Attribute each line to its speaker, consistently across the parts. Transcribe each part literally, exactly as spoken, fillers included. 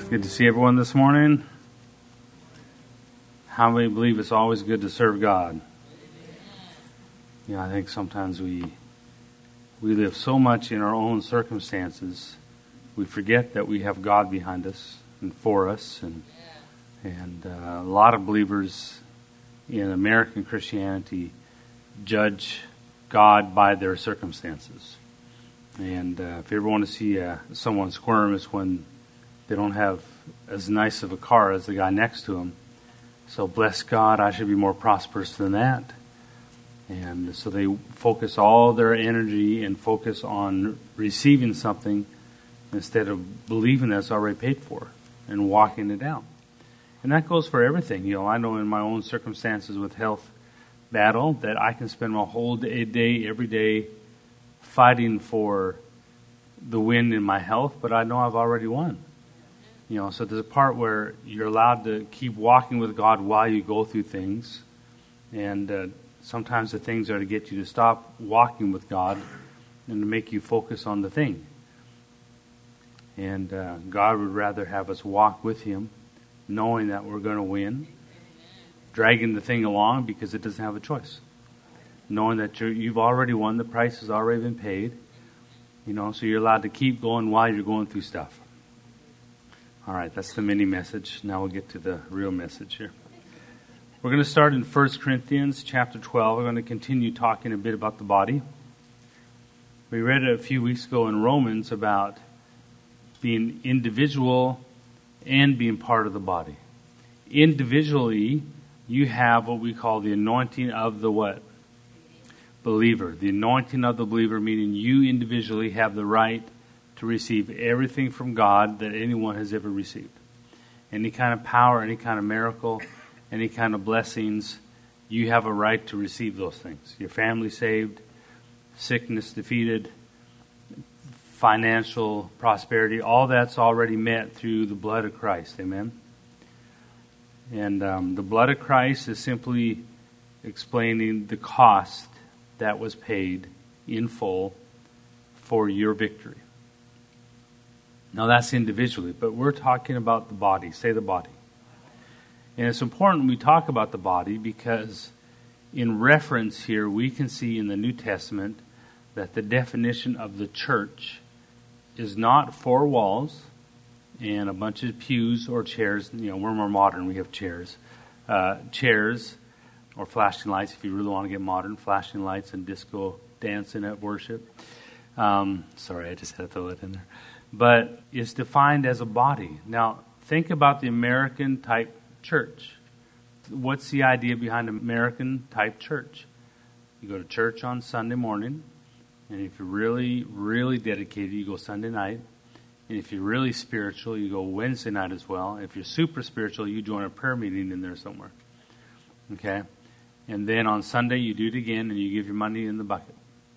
Speaker 1: Good to see everyone this morning. How many believe it's always good to serve God? Yeah, I think sometimes we we live so much in our own circumstances, we forget that we have God behind us and for us, and and uh, a lot of believers in American Christianity judge God by their circumstances. And uh, if you ever want to see uh, someone squirm, it's when they don't have as nice of a car as the guy next to them. So bless God, I should be more prosperous than that. And so they focus all their energy and focus on receiving something instead of believing that it's already paid for and walking it out. And that goes for everything. You know, I know in my own circumstances with health battle that I can spend my whole day, day every day fighting for the win in my health, but I know I've already won. You know, so there's a part where you're allowed to keep walking with God while you go through things. And uh, sometimes the things are to get you to stop walking with God and to make you focus on the thing. And uh, God would rather have us walk with Him, knowing that we're going to win, dragging the thing along because it doesn't have a choice. Knowing that you're, you've already won, the price has already been paid. You know, so you're allowed to keep going while you're going through stuff. All right, that's the mini message. Now we'll get to the real message here. We're going to start in First Corinthians chapter twelve. We're going to continue talking a bit about the body. We read a few weeks ago in Romans about being individual and being part of the body. Individually, you have what we call the anointing of the what? Believer. The anointing of the believer, meaning you individually have the right to receive everything from God that anyone has ever received. Any kind of power, any kind of miracle, any kind of blessings, you have a right to receive those things. Your family saved, sickness defeated, financial prosperity, all that's already met through the blood of Christ. Amen? And um, the blood of Christ is simply explaining the cost that was paid in full for your victory. Now that's individually, but we're talking about the body. Say the body. And it's important we talk about the body because in reference here we can see in the New Testament that the definition of the church is not four walls and a bunch of pews or chairs. You know, we're more modern. We have chairs. Uh, chairs or flashing lights, if you really want to get modern, flashing lights and disco dancing at worship. Um, sorry, I just had to throw that in there. But it's defined as a body. Now, think about the American type church. What's the idea behind American type church? You go to church on Sunday morning, and if you're really, really dedicated, you go Sunday night. And if you're really spiritual, you go Wednesday night as well. If you're super spiritual, you join a prayer meeting in there somewhere. Okay? And then on Sunday, you do it again, and you give your money in the bucket.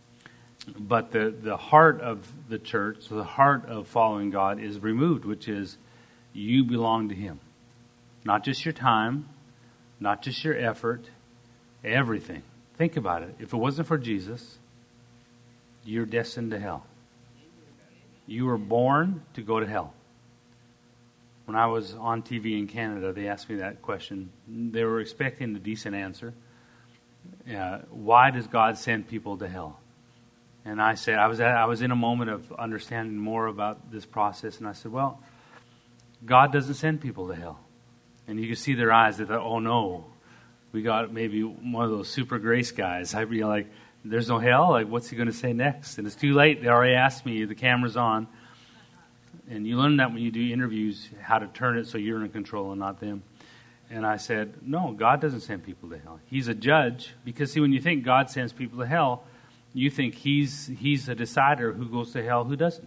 Speaker 1: But the, the heart of the church, the heart of following God is removed, which is you belong to Him. Not just your time, not just your effort, everything. Think about it. If it wasn't for Jesus, you're destined to hell. You were born to go to hell. When I was on T V in Canada, they asked me that question. They were expecting a decent answer. Uh, why does God send people to hell? And I said, I was at, I was in a moment of understanding more about this process, and I said, well, God doesn't send people to hell. And you can see their eyes. They thought, oh no, we got maybe one of those super grace guys. I'd be like, there's no hell? Like, what's he going to say next? And it's too late. They already asked me. The camera's on. And you learn that when you do interviews, how to turn it so you're in control and not them. And I said, no, God doesn't send people to hell. He's a judge. Because, see, when you think God sends people to hell, you think he's he's a decider who goes to hell, who doesn't.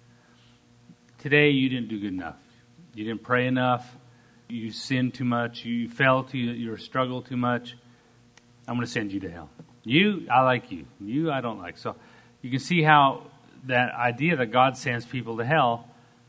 Speaker 1: Today, you didn't do good enough. You didn't pray enough. You sinned too much. You fell to your struggle too much. I'm going to send you to hell. You, I like you. You, I don't like. So you can see how that idea that God sends people to hell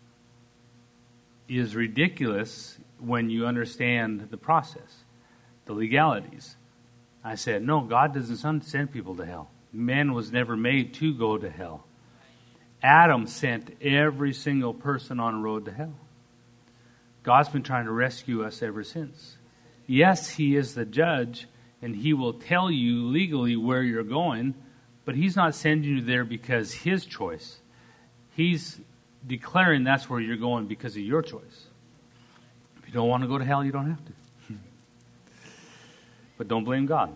Speaker 1: is ridiculous when you understand the process, the legalities. I said, no, God doesn't send people to hell. Man was never made to go to hell. Adam sent every single person on a road to hell. God's been trying to rescue us ever since. Yes, He is the judge, and He will tell you legally where you're going, but He's not sending you there because His choice. He's declaring that's where you're going because of your choice. If you don't want to go to hell, you don't have to. But don't blame God.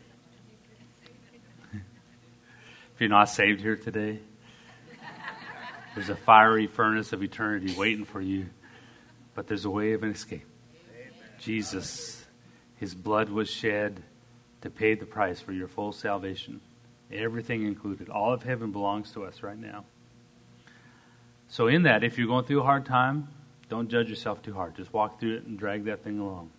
Speaker 1: If you're not saved here today, there's a fiery furnace of eternity waiting for you, but there's a way of an escape. Jesus, His blood was shed to pay the price for your full salvation. Everything included. All of heaven belongs to us right now. So in that, if you're going through a hard time, don't judge yourself too hard. Just walk through it and drag that thing along.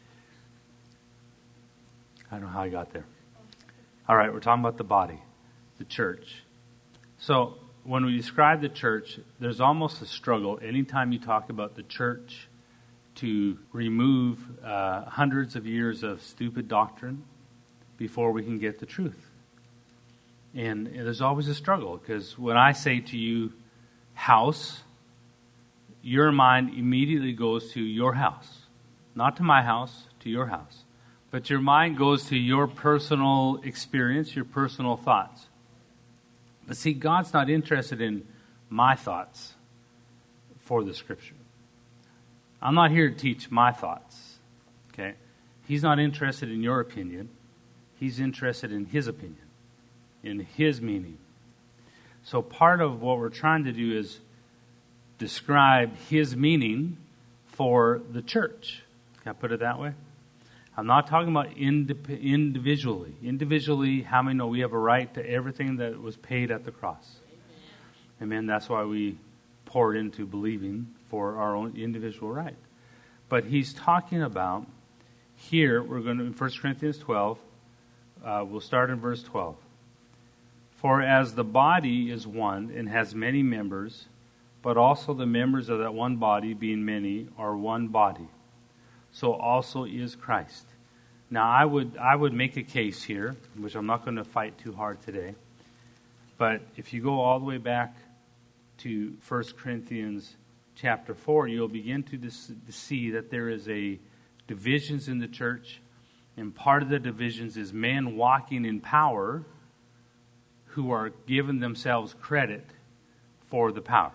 Speaker 1: I don't know how I got there. All right, we're talking about the body, the church. So when we describe the church, there's almost a struggle anytime you talk about the church to remove uh, hundreds of years of stupid doctrine before we can get the truth. And there's always a struggle, because when I say to you, house, your mind immediately goes to your house. Not to my house, to your house. But your mind goes to your personal experience, your personal thoughts. But see, God's not interested in my thoughts for the Scripture. I'm not here to teach my thoughts. Okay? He's not interested in your opinion. He's interested in His opinion, in His meaning. So part of what we're trying to do is describe His meaning for the church. Can I put it that way? I'm not talking about indip- individually. Individually, how many know we have a right to everything that was paid at the cross? Amen. Amen. That's why we poured into believing for our own individual right. But he's talking about, here, we're going to, in First Corinthians twelve, uh, we'll start in verse twelve. For as the body is one and has many members, but also the members of that one body, being many, are one body, so also is Christ. Now, I would I would make a case here, which I'm not going to fight too hard today. But if you go all the way back to First Corinthians chapter four, you'll begin to, dis- to see that there is a divisions in the church. And part of the divisions is men walking in power who are giving themselves credit for the power.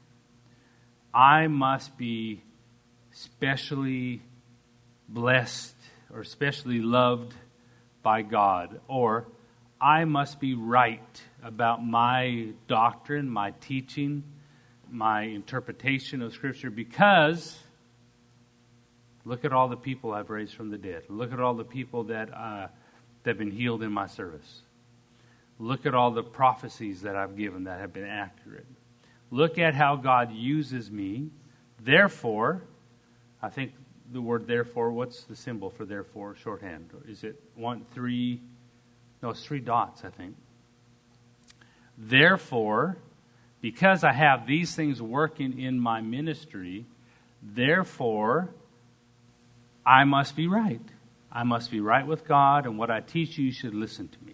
Speaker 1: I must be specially blessed or especially loved by God, or I must be right about my doctrine, my teaching, my interpretation of Scripture, because look at all the people I've raised from the dead. Look at all the people that uh, that have been healed in my service. Look at all the prophecies that I've given that have been accurate. Look at how God uses me. Therefore, I think the word therefore, what's the symbol for therefore, shorthand? Is it one, three? No, it's three dots, I think. Therefore, because I have these things working in my ministry, therefore, I must be right. I must be right with God, and what I teach you, you should listen to me.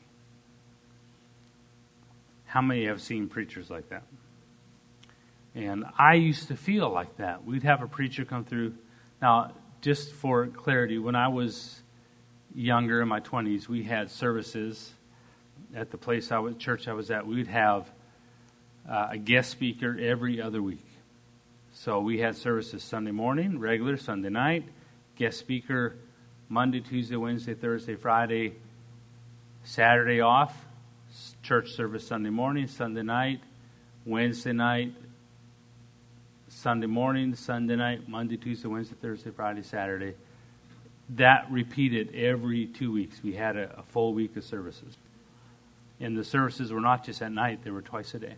Speaker 1: How many have seen preachers like that? And I used to feel like that. We'd have a preacher come through. Now, just for clarity, when I was younger, in my twenties, we had services at the place I was, church I was at. We'd have uh, a guest speaker every other week. So we had services Sunday morning, regular Sunday night, guest speaker Monday, Tuesday, Wednesday, Thursday, Friday, Saturday off, church service Sunday morning, Sunday night, Wednesday night, Sunday morning, Sunday night, Monday, Tuesday, Wednesday, Thursday, Friday, Saturday. That repeated every two weeks. We had a, a full week of services. And the services were not just at night, they were twice a day.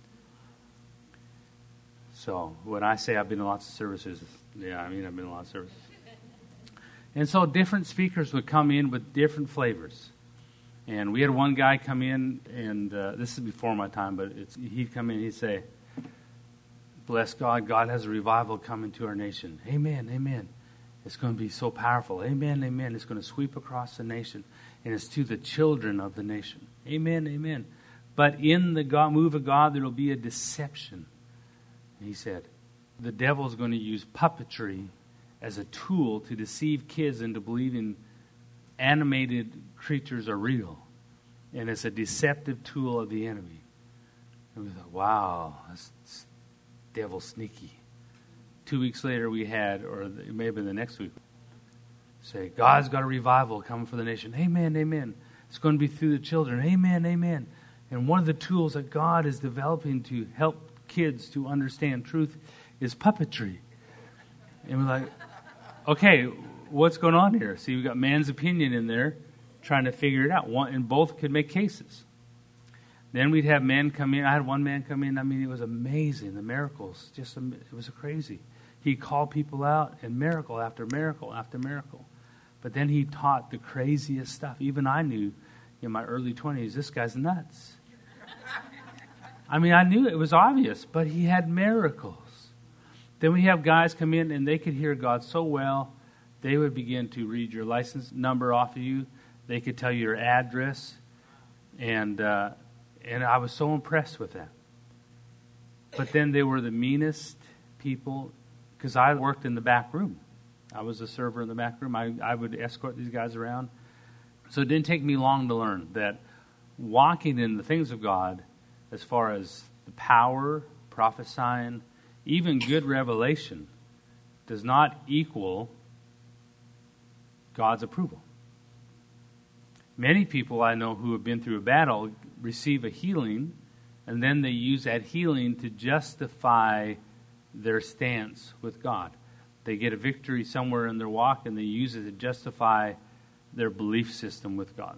Speaker 1: So when I say I've been in lots of services, yeah, I mean I've been in lots of services. And so different speakers would come in with different flavors. And we had one guy come in, and uh, this is before my time, but it's, he'd come in and he'd say, bless God, God has a revival coming to our nation. Amen, amen. It's going to be so powerful. Amen, amen. It's going to sweep across the nation. And it's to the children of the nation. Amen, amen. But in the God, move of God, there will be a deception. And he said, the devil's going to use puppetry as a tool to deceive kids into believing animated creatures are real. And it's a deceptive tool of the enemy. And we thought, wow, that's, that's devil sneaky. Two weeks later we had, or it may have been the next week, say, God's got a revival coming for the nation. Amen, amen. It's going to be through the children. Amen, amen. And one of the tools that God is developing to help kids to understand truth is puppetry. And we're like, okay, what's going on here? See, we've got man's opinion in there trying to figure it out. One, and both could make cases. Then we'd have men come in. I had one man come in. I mean, it was amazing. The miracles, just it was crazy. He called people out, and miracle after miracle after miracle. But then he taught the craziest stuff. Even I knew in my early twenties, this guy's nuts. I mean, I knew it was obvious, but he had miracles. Then we have guys come in, and they could hear God so well, they would begin to read your license number off of you. They could tell you your address. And uh, and I was so impressed with that. But then they were the meanest people, because I worked in the back room. I was a server in the back room. I, I would escort these guys around. So it didn't take me long to learn that walking in the things of God, as far as the power, prophesying, even good revelation, does not equal God's approval. Many people I know who have been through a battle receive a healing, and then they use that healing to justify their stance with God. They get a victory somewhere in their walk, and they use it to justify their belief system with God.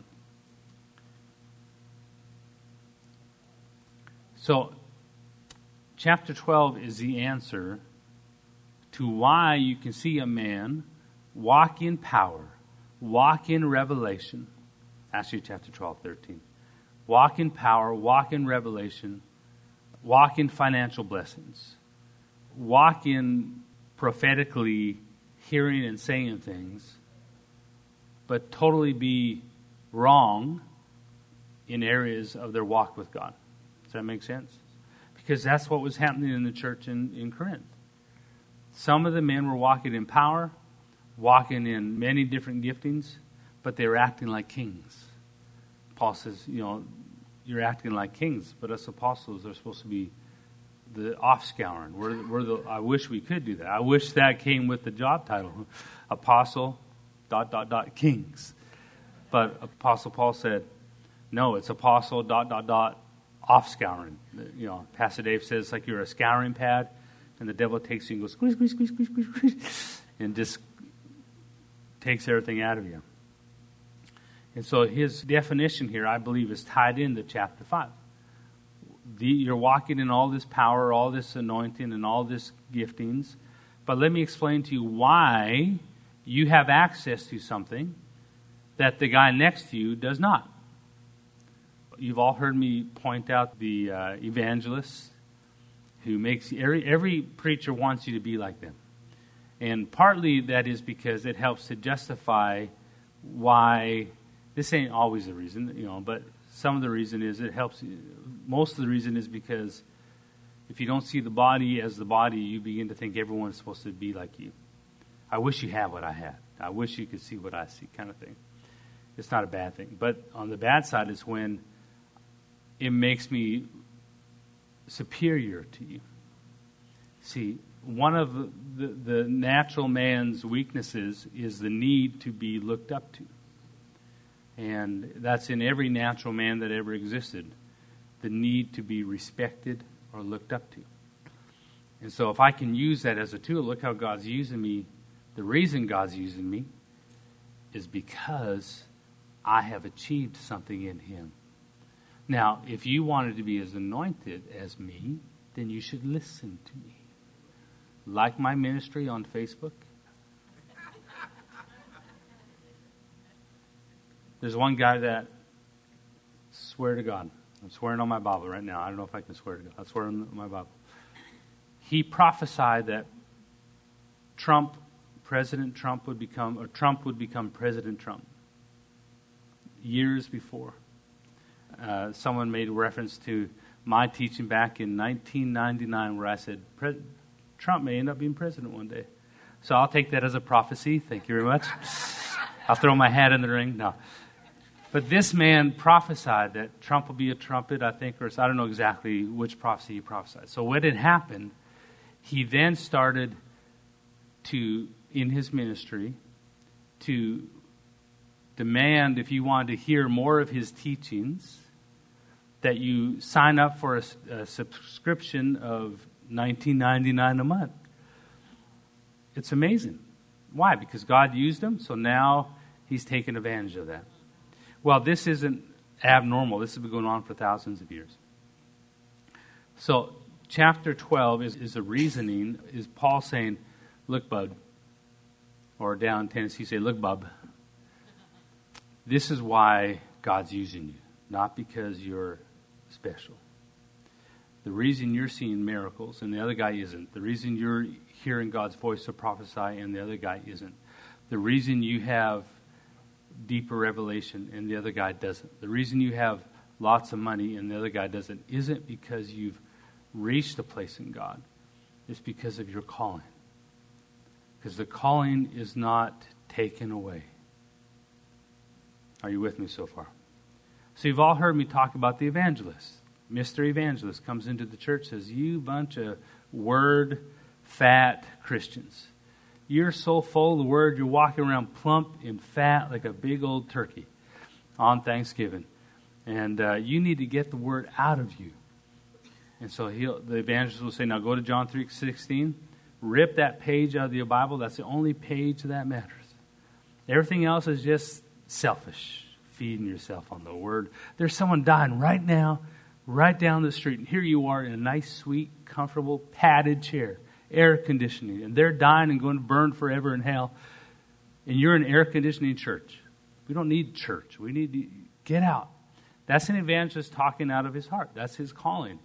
Speaker 1: So, chapter twelve is the answer to why you can see a man walk in power, walk in revelation. Actually, chapter twelve, thirteen. Walk in power, walk in revelation, walk in financial blessings, walk in prophetically hearing and saying things, but totally be wrong in areas of their walk with God. Does that make sense? Because that's what was happening in the church in, in Corinth. Some of the men were walking in power, walking in many different giftings, but they were acting like kings. Paul says, you know, you're acting like kings, but us apostles are supposed to be the offscouring. We're, we're the, I wish we could do that. I wish that came with the job title. Apostle, dot, dot, dot, kings. But Apostle Paul said, no, it's apostle, dot, dot, dot, offscouring. You know, Pastor Dave says it's like you're a scouring pad, and the devil takes you and goes, squeeze, squeeze, squeeze, squeeze, squeeze, squeeze, and just takes everything out of you. And so his definition here, I believe, is tied into chapter five. The, you're walking in all this power, all this anointing, and all this giftings. But let me explain to you why you have access to something that the guy next to you does not. You've all heard me point out the uh, evangelist who makes every every preacher wants you to be like them. And partly that is because it helps to justify why. This ain't always the reason, you know, but some of the reason is it helps. Most of the reason is because if you don't see the body as the body, you begin to think everyone's supposed to be like you. I wish you had what I had. I wish you could see what I see, kind of thing. It's not a bad thing. But on the bad side is when it makes me superior to you. See, one of the, the natural man's weaknesses is the need to be looked up to. And that's in every natural man that ever existed. The need to be respected or looked up to. And so if I can use that as a tool, look how God's using me. The reason God's using me is because I have achieved something in Him. Now, if you wanted to be as anointed as me, then you should listen to me. Like my ministry on Facebook. There's one guy that, swear to God, I'm swearing on my Bible right now. I don't know if I can swear to God. I swear on my Bible. He prophesied that Trump, President Trump would become, or Trump would become President Trump. Years before. Uh, someone made reference to my teaching back in nineteen ninety-nine where I said, Trump may end up being president one day. So I'll take that as a prophecy. Thank you very much. I'll throw my hat in the ring. No. But this man prophesied that Trump will be a trumpet, I think, or I don't know exactly which prophecy he prophesied. So what had happened, he then started to, in his ministry, to demand, if you wanted to hear more of his teachings, that you sign up for a, a subscription of nineteen ninety-nine a month. It's amazing. Why? Because God used him, so now he's taken advantage of that. Well, this isn't abnormal. This has been going on for thousands of years. So, chapter twelve is, is a reasoning. Is Paul saying, look, bud, or down in Tennessee, say, look, bub, this is why God's using you, not because you're special. The reason you're seeing miracles and the other guy isn't, the reason you're hearing God's voice to prophesy and the other guy isn't, the reason you have deeper revelation and the other guy doesn't, the reason you have lots of money and the other guy doesn't, isn't because you've reached a place in God. It's because of your calling. Because the calling is not taken away. Are you with me so far? So you've all heard me talk about the evangelist. Mister Evangelist comes into the church, says, you bunch of word fat Christians. You're so full of the word, you're walking around plump and fat like a big old turkey on Thanksgiving. And uh, you need to get the word out of you. And so he'll, the evangelist will say, now go to John three sixteen, rip that page out of your Bible. That's the only page that matters. Everything else is just selfish, feeding yourself on the word. There's someone dying right now, right down the street. And here you are in a nice, sweet, comfortable, padded chair, air conditioning. And they're dying and going to burn forever in hell. And you're in air conditioning church. We don't need church. We need to get out. That's an evangelist talking out of his heart. That's his calling.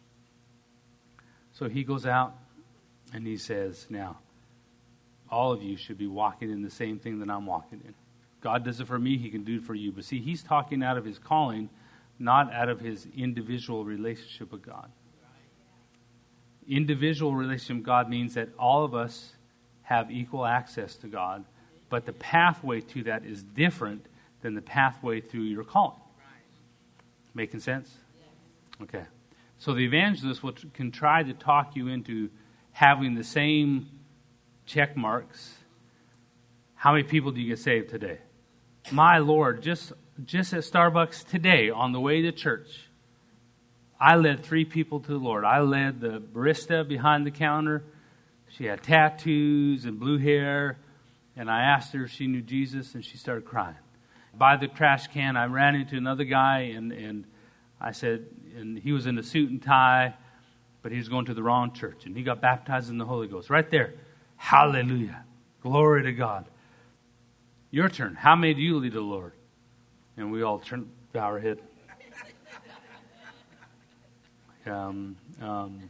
Speaker 1: So he goes out and he says, now, all of you should be walking in the same thing that I'm walking in. God does it for me, he can do it for you. But see, he's talking out of his calling, not out of his individual relationship with God. Individual relationship with God means that all of us have equal access to God, but the pathway to that is different than the pathway through your calling. Making sense? Okay. So the evangelist will, can try to talk you into having the same check marks. How many people do you get saved today? My Lord, just just at Starbucks today on the way to church, I led three people to the Lord. I led the barista behind the counter. She had tattoos and blue hair, and I asked her if she knew Jesus, and she started crying. By the trash can, I ran into another guy, and, and I said, and he was in a suit and tie, but he was going to the wrong church, and he got baptized in the Holy Ghost. Right there. Hallelujah. Glory to God. Your turn. How many do you lead the Lord? And we all turn, bow our head. Um, um,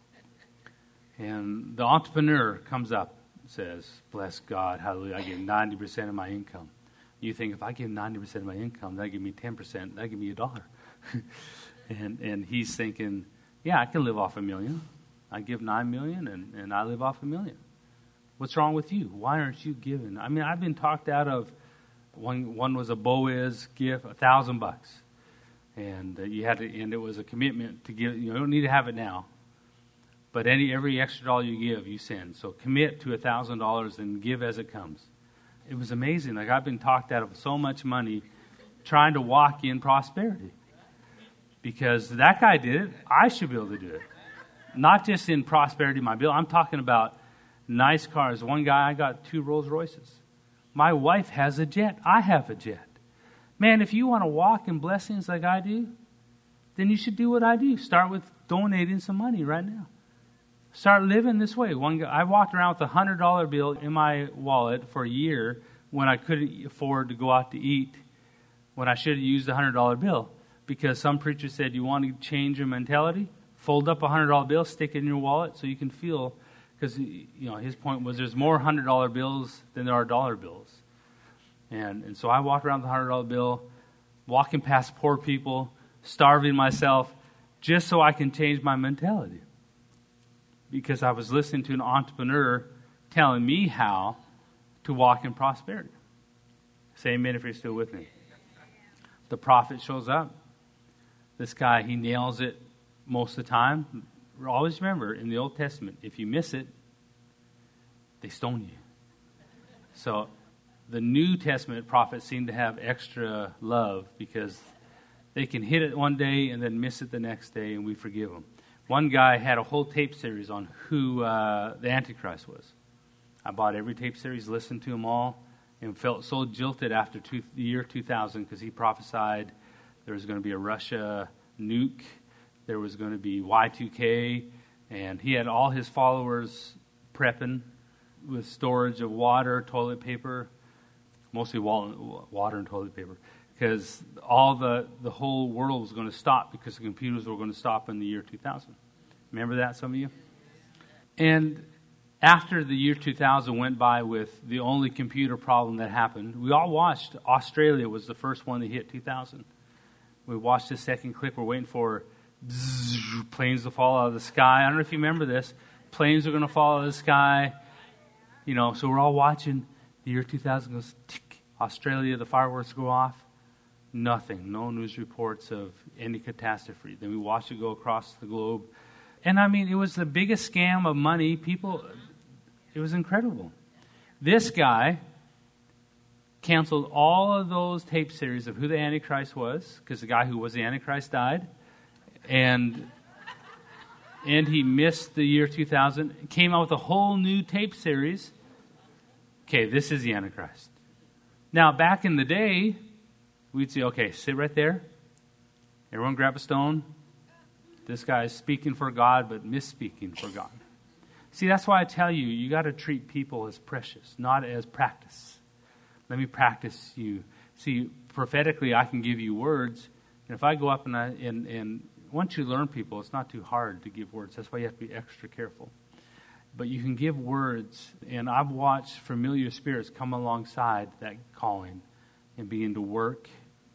Speaker 1: and the entrepreneur comes up and says, bless God, hallelujah, I give ninety percent of my income. You think, if I give ninety percent of my income, that'll give me ten percent, that'll give me a dollar. and and he's thinking, yeah, I can live off a million. I give nine million and, and I live off a million. What's wrong with you? Why aren't you giving? I mean, I've been talked out of, one one was a Boaz gift, a thousand bucks. And uh, you had to, and it was a commitment to give. You don't need to have it now, but any every extra dollar you give, you send. So commit to a thousand dollars and give as it comes. It was amazing. Like, I've been talked out of so much money, trying to walk in prosperity, because that guy did it. I should be able to do it. Not just in prosperity, my bill. I'm talking about nice cars. One guy, I got two Rolls Royces. My wife has a jet. I have a jet. Man, if you want to walk in blessings like I do, then you should do what I do. Start with donating some money right now. Start living this way. One guy, I walked around with a one hundred dollar bill in my wallet for a year when I couldn't afford to go out to eat, when I should have used a one hundred dollar bill. Because some preacher said, you want to change your mentality? Fold up a one hundred dollar bill, stick it in your wallet so you can feel, because you know his point was there's more one hundred dollar bills than there are dollar bills. And and so I walked around with a one hundred dollar bill, walking past poor people, starving myself, just so I can change my mentality. because I was listening to an entrepreneur telling me how to walk in prosperity. Say amen if you're still with me. The prophet shows up. This guy, he nails it most of the time. Always remember, in the Old Testament, if you miss it, they stone you. So the New Testament prophets seem to have extra love because they can hit it one day and then miss it the next day, and we forgive them. One guy had a whole tape series on who uh, the Antichrist was. I bought every tape series, listened to them all, and felt so jilted after two, the year two thousand because he prophesied there was going to be a Russia nuke, there was going to be Y two K, and he had all his followers prepping with storage of water, toilet paper, mostly water and toilet paper, because all the, the whole world was going to stop because the computers were going to stop in the year two thousand. Remember that, some of you? And after the year two thousand went by with the only computer problem that happened, we all watched. Australia was the first one to hit two thousand. We watched the second clip. We're waiting for bzzz, planes to fall out of the sky. I don't know if you remember this. Planes are going to fall out of the sky. You know, so we're all watching. The year two thousand goes, tick. Australia, the fireworks go off. Nothing. No news reports of any catastrophe. Then we watched it go across the globe. And I mean, it was the biggest scam of money. People, it was incredible. This guy canceled all of those tape series of who the Antichrist was, because the guy who was the Antichrist died. And and he missed the year two thousand. Came out with a whole new tape series. Okay, this is the Antichrist. Now, back in the day, we'd say, okay, sit right there. Everyone grab a stone. This guy is speaking for God, but misspeaking for God. See, that's why I tell you, you got to treat people as precious, not as practice. Let me practice you. See, prophetically, I can give you words. And if I go up and, I, and, and once you learn people, it's not too hard to give words. That's why you have to be extra careful. But you can give words, and I've watched familiar spirits come alongside that calling and begin to work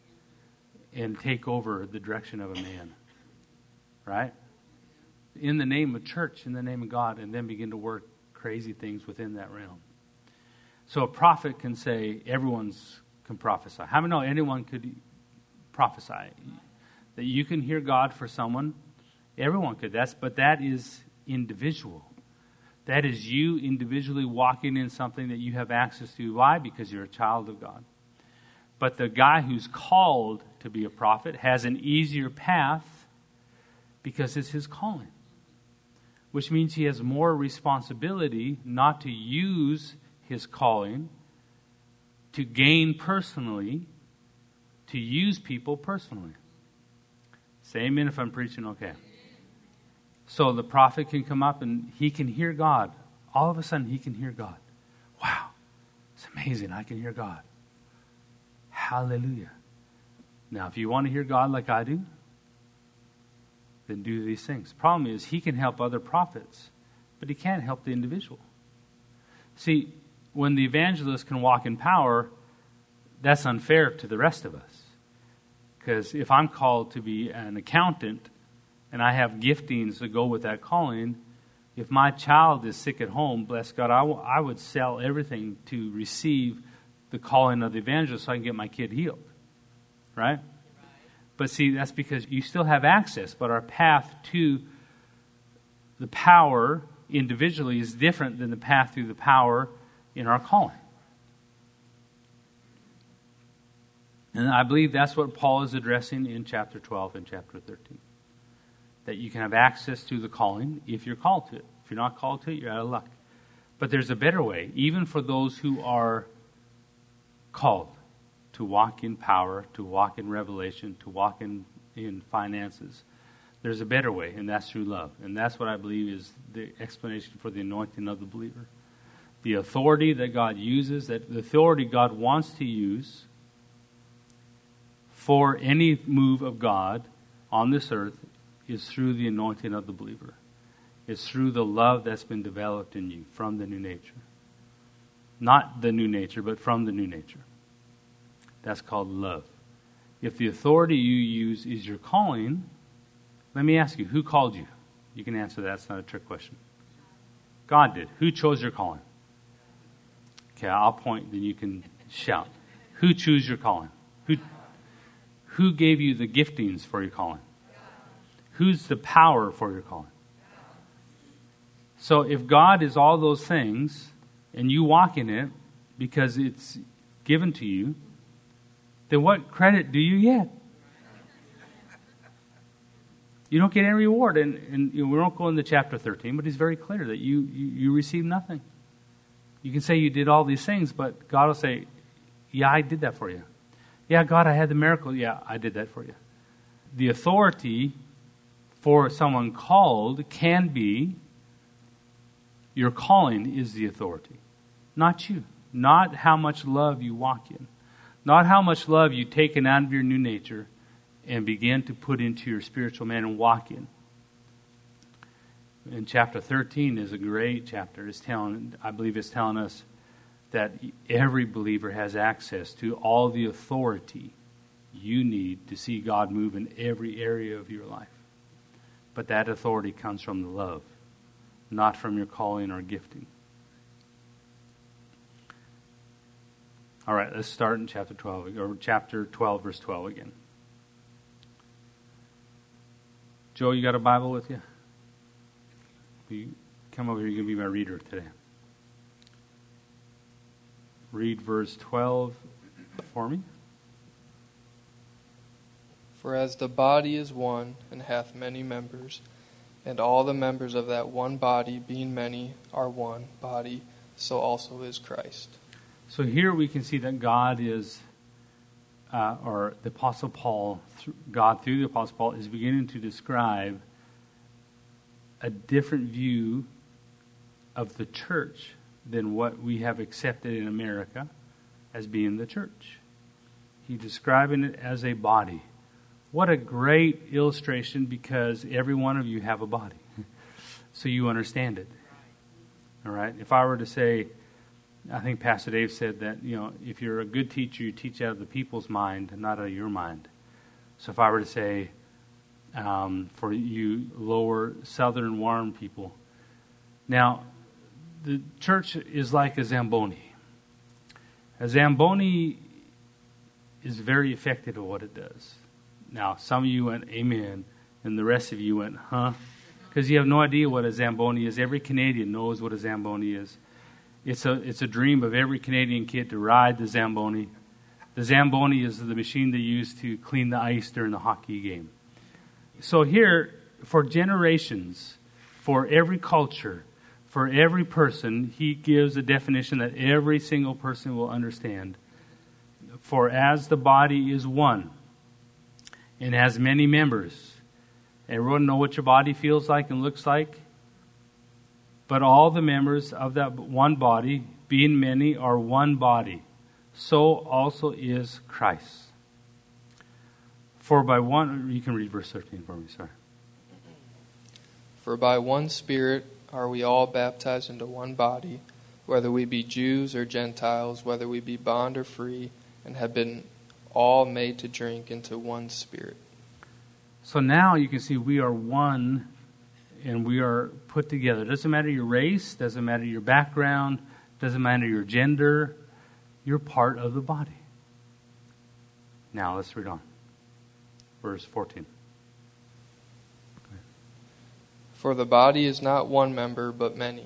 Speaker 1: and take over the direction of a man. Right? In the name of church, in the name of God, and then begin to work crazy things within that realm. So a prophet can say, everyone's can prophesy. How many know anyone could prophesy? That you can hear God for someone, everyone could. That's but that is individual. That is you individually walking in something that you have access to. Why? Because you're a child of God. But the guy who's called to be a prophet has an easier path because it's his calling. Which means he has more responsibility not to use his calling to gain personally, to use people personally. Say amen if I'm preaching okay. So the prophet can come up and he can hear God. All of a sudden he can hear God. Wow, it's amazing. I can hear God. Hallelujah. Now, if you want to hear God like I do, then do these things. Problem is, he can help other prophets, but he can't help the individual. See, when the evangelist can walk in power, that's unfair to the rest of us. Because if I'm called to be an accountant, and I have giftings that go with that calling, if my child is sick at home, bless God, I, w- I would sell everything to receive the calling of the evangelist so I can get my kid healed. Right? But see, that's because you still have access, but our path to the power individually is different than the path through the power in our calling. And I believe that's what Paul is addressing in chapter twelve and chapter thirteen. That you can have access to the calling if you're called to it. If you're not called to it, you're out of luck. But there's a better way, even for those who are called to walk in power, to walk in revelation, to walk in, in finances. There's a better way, and that's through love. And that's what I believe is the explanation for the anointing of the believer. The authority that God uses, that the authority God wants to use for any move of God on this earth is through the anointing of the believer. It's through the love that's been developed in you from the new nature. Not the new nature, but from the new nature. That's called love. If the authority you use is your calling, let me ask you, who called you? You can answer that. It's not a trick question. God did. Who chose your calling? Okay, I'll point, then you can shout. Who chose your calling? Who, who gave you the giftings for your calling? Who's the power for your calling? So if God is all those things, and you walk in it because it's given to you, then what credit do you get? You don't get any reward. And, and you know, we won't go into chapter thirteen, but he's very clear that you, you, you receive nothing. You can say you did all these things, but God will say, yeah, I did that for you. Yeah, God, I had the miracle. Yeah, I did that for you. The authority for someone called can be, your calling is the authority. Not you. Not how much love you walk in. Not how much love you taken out of your new nature and begin to put into your spiritual man and walk in. And chapter thirteen is a great chapter. It's telling, I believe it's telling us that every believer has access to all the authority you need to see God move in every area of your life. But that authority comes from the love, not from your calling or gifting. All right, let's start in chapter twelve, or chapter twelve, verse twelve again. Joe, you got a Bible with you? You come over here, you're going to be my reader today. Read verse twelve for me.
Speaker 2: For as the body is one, and hath many members, and all the members of that one body, being many, are one body, so also is Christ.
Speaker 1: So here we can see that God is, uh, or the Apostle Paul, God through the Apostle Paul, is beginning to describe a different view of the church than what we have accepted in America as being the church. He's describing it as a body. What a great illustration, because every one of you have a body. So you understand it. All right? If I were to say, I think Pastor Dave said that, you know, if you're a good teacher, you teach out of the people's mind, not out of your mind. So if I were to say, um, for you lower southern warm people, now, the church is like a Zamboni. A Zamboni is very effective at what it does. Now, some of you went, amen, and the rest of you went, huh? Because you have no idea what a Zamboni is. Every Canadian knows what a Zamboni is. It's a it's a dream of every Canadian kid to ride the Zamboni. The Zamboni is the machine they use to clean the ice during the hockey game. So here, for generations, for every culture, for every person, he gives a definition that every single person will understand. For as the body is one, and has many members. Everyone know what your body feels like and looks like? But all the members of that one body, being many, are one body. So also is Christ. For by one, you can read verse thirteen for me, sorry.
Speaker 2: For by one Spirit are we all baptized into one body, whether we be Jews or Gentiles, whether we be bond or free, and have been all made to drink into one Spirit.
Speaker 1: So now you can see we are one, and we are put together. It doesn't matter your race, doesn't matter your background, doesn't matter your gender. You're part of the body. Now let's read on. Verse fourteen.
Speaker 2: For the body is not one member, but many.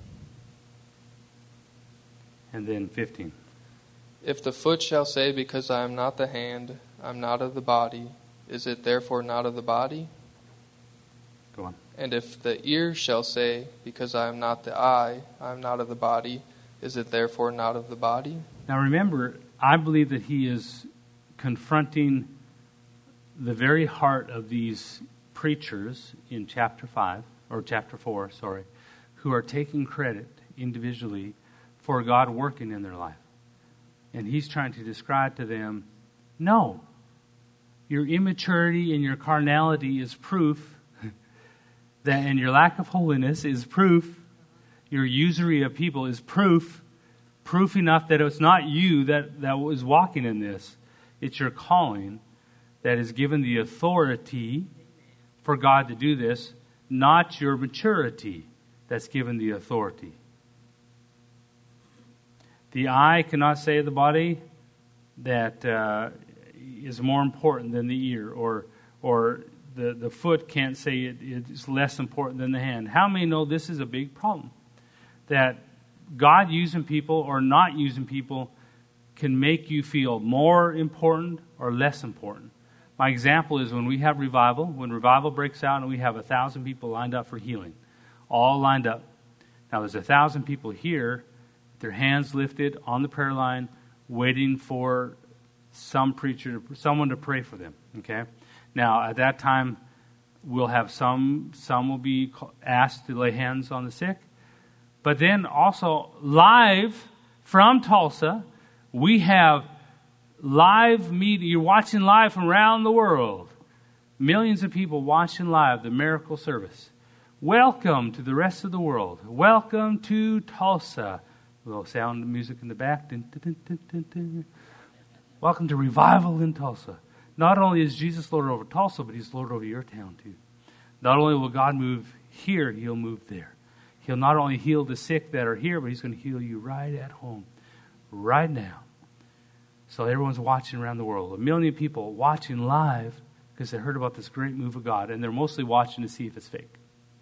Speaker 1: And then fifteen.
Speaker 2: If the foot shall say, because I am not the hand, I am not of the body, is it therefore not of the body?
Speaker 1: Go on.
Speaker 2: And if the ear shall say, because I am not the eye, I am not of the body, is it therefore not of the body?
Speaker 1: Now remember, I believe that he is confronting the very heart of these preachers in chapter five, or chapter four, sorry, who are taking credit individually for God working in their life. And he's trying to describe to them, no, your immaturity and your carnality is proof that, and your lack of holiness is proof, your usury of people is proof, proof enough that it's not you that, that was walking in this. It's your calling that is given the authority for God to do this, not your maturity. that's given the authority. The eye cannot say to the body that uh, is more important than the ear, or or the, the foot can't say it, it's less important than the hand. How many know this is a big problem? That God using people or not using people can make you feel more important or less important. My example is when we have revival, when revival breaks out and we have a thousand people lined up for healing, all lined up. Now there's a thousand people here, their hands lifted on the prayer line, waiting for some preacher, someone to pray for them. Okay. Now at that time, we'll have some, some will be asked to lay hands on the sick. But then also live from Tulsa, we have live media. You're watching live from around the world. Millions of people watching live the miracle service. Welcome to the rest of the world. Welcome to Tulsa. A little sound of music in the back. Dun, dun, dun, dun, dun. Welcome to revival in Tulsa. Not only is Jesus Lord over Tulsa, but He's Lord over your town too. Not only will God move here, He'll move there. He'll not only heal the sick that are here, but He's going to heal you right at home, right now. So everyone's watching around the world. A million people watching live because they heard about this great move of God, and they're mostly watching to see if it's fake.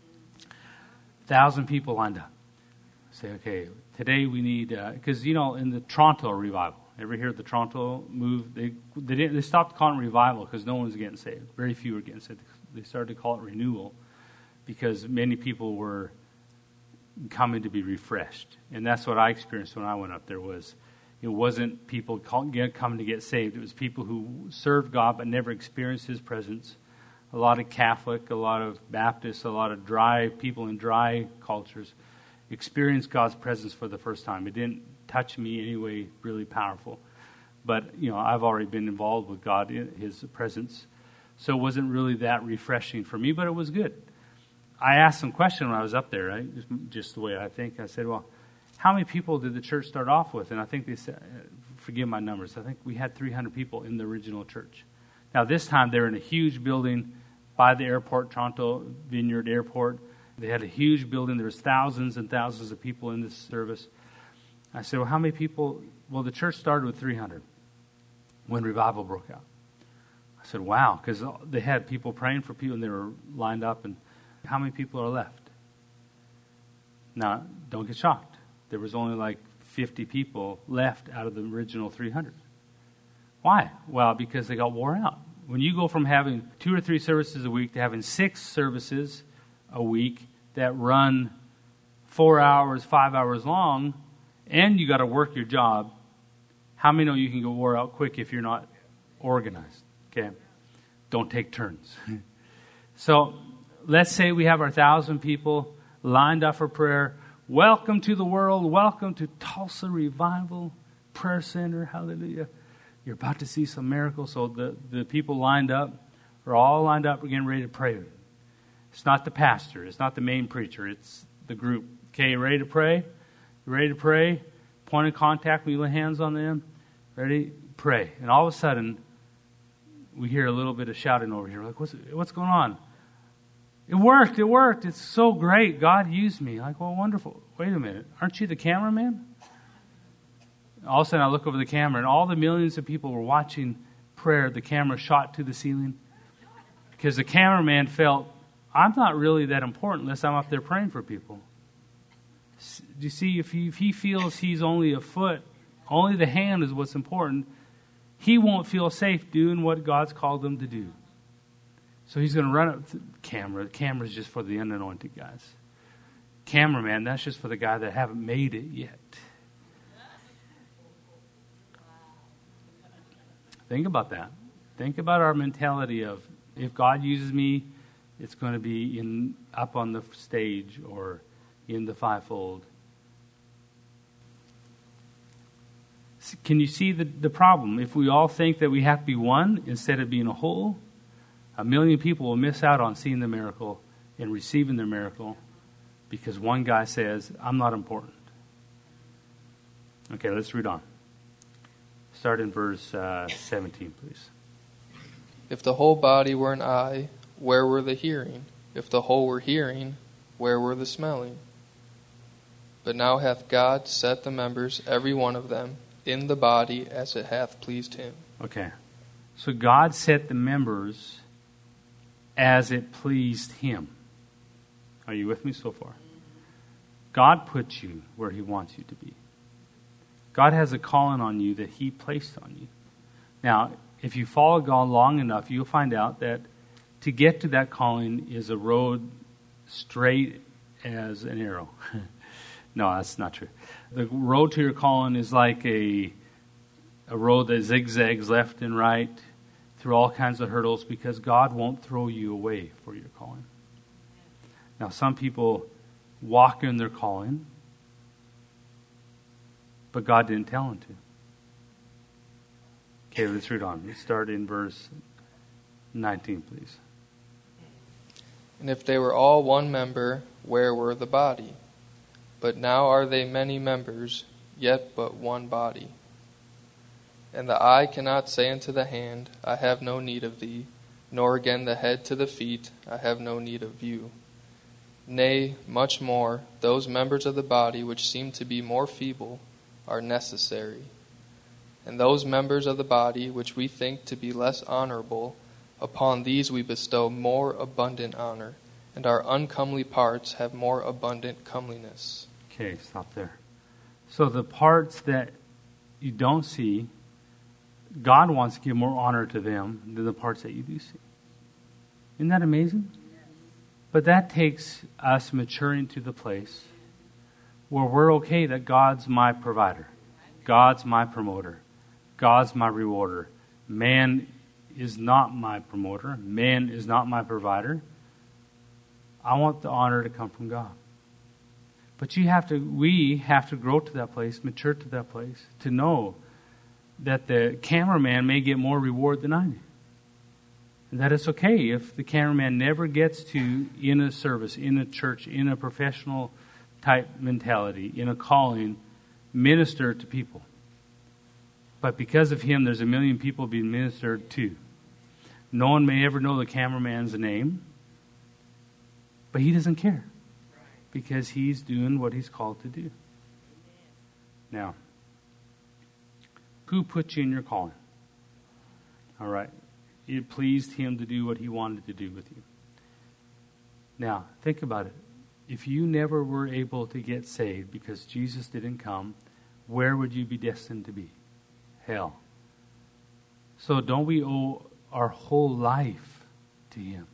Speaker 1: A thousand people lined up. Say, okay, today we need, because, uh, you know, in the Toronto revival, ever hear the Toronto move? They they, didn't, they stopped calling it revival because no one was getting saved. Very few were getting saved. They started to call it renewal because many people were coming to be refreshed. And that's what I experienced when I went up there. Was it wasn't people call, get, coming to get saved. It was people who served God but never experienced His presence. A lot of Catholic, a lot of Baptist, a lot of dry people in dry cultures experienced God's presence for the first time. It didn't touch me anyway really powerful. But, you know, I've already been involved with God, in His presence. So it wasn't really that refreshing for me, but it was good. I asked some question when I was up there, right? Just, just the way I think. I said, well, how many people did the church start off with? And I think they said, forgive my numbers, I think we had three hundred people in the original church. Now this time they're in a huge building by the airport, Toronto Vineyard Airport. They had a huge building. There was thousands and thousands of people in this service. I said, well, how many people? Well, the church started with three hundred when revival broke out. I said, wow, because they had people praying for people and they were lined up. And how many people are left? Now, don't get shocked. There was only like fifty people left out of the original three hundred. Why? Well, because they got wore out. When you go from having two or three services a week to having six services a week that run four hours, five hours long, and you got to work your job, how many know you can get wore out quick if you're not organized? Okay? Don't take turns. So let's say we have our thousand people lined up for prayer. Welcome to the world. Welcome to Tulsa Revival Prayer Center. Hallelujah. You're about to see some miracles. So the, the people lined up are all lined up. We're getting ready to pray. It's not the pastor. It's not the main preacher. It's the group. Okay, you ready to pray? You ready to pray? Point of contact. We lay hands on them. Ready? Pray. And all of a sudden, we hear a little bit of shouting over here. We're like, what's, what's going on? It worked. It worked. It's so great. God used me. Like, well, wonderful. Wait a minute. Aren't you the cameraman? All of a sudden, I look over the camera, and all the millions of people were watching prayer. The camera shot to the ceiling because the cameraman felt, I'm not really that important unless I'm up there praying for people. Do you see, if he, if he feels he's only a foot, only the hand is what's important, he won't feel safe doing what God's called him to do. So he's going to run up to the camera. The camera's just for the unanointed guys. Cameraman, that's just for the guy that haven't made it yet. Think about that. Think about our mentality of, if God uses me, it's going to be in up on the stage or in the fivefold. Can you see the, the problem? If we all think that we have to be one instead of being a whole, a million people will miss out on seeing the miracle and receiving the miracle because one guy says, I'm not important. Okay, let's read on. Start in verse uh, seventeen, please.
Speaker 2: If the whole body were an eye, where were the hearing? If the whole were hearing, where were the smelling? But now hath God set the members, every one of them, in the body as it hath pleased him.
Speaker 1: Okay. So God set the members as it pleased him. Are you with me so far? God puts you where he wants you to be. God has a calling on you that he placed on you. Now, if you follow God long enough, you'll find out that to get to that calling is a road straight as an arrow. No, that's not true. The road to your calling is like a a road that zigzags left and right through all kinds of hurdles, because God won't throw you away for your calling. Now, some people walk in their calling, but God didn't tell them to. Okay, let's read on. Let's start in verse nineteen, please.
Speaker 2: And if they were all one member, where were the body? But now are they many members, yet but one body. And the eye cannot say unto the hand, I have no need of thee, nor again the head to the feet, I have no need of you. Nay, much more, those members of the body which seem to be more feeble are necessary. And those members of the body which we think to be less honorable, upon these we bestow more abundant honor, and our uncomely parts have more abundant comeliness.
Speaker 1: Okay, stop there. So the parts that you don't see, God wants to give more honor to them than the parts that you do see. Isn't that amazing? But that takes us maturing to the place where we're okay that God's my provider, God's my promoter, God's my rewarder. Man is not my promoter. Man is not my provider. I want the honor to come from God. But you have to, we have to grow to that place, mature to that place, to know that the cameraman may get more reward than I do. And that it's okay if the cameraman never gets to, in a service, in a church, in a professional type mentality, in a calling, minister to people. But because of him, there's a million people being ministered to. No one may ever know the cameraman's name, but he doesn't care, because he's doing what he's called to do. Now, who put you in your calling? All right. It pleased him to do what he wanted to do with you. Now, think about it. If you never were able to get saved because Jesus didn't come, where would you be destined to be? Hell. So don't we owe our whole life to him?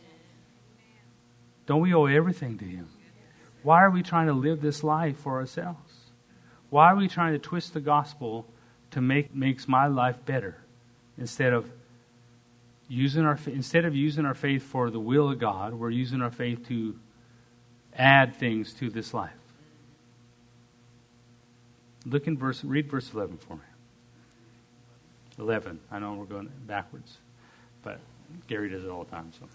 Speaker 1: Don't we owe everything to him? Why are we trying to live this life for ourselves? Why are we trying to twist the gospel to make makes my life better instead of using our instead of using our faith for the will of God? We're using our faith to add things to this life. Look in verse. Read verse eleven for me. Eleven. I know we're going backwards, but Gary does it all the time. So.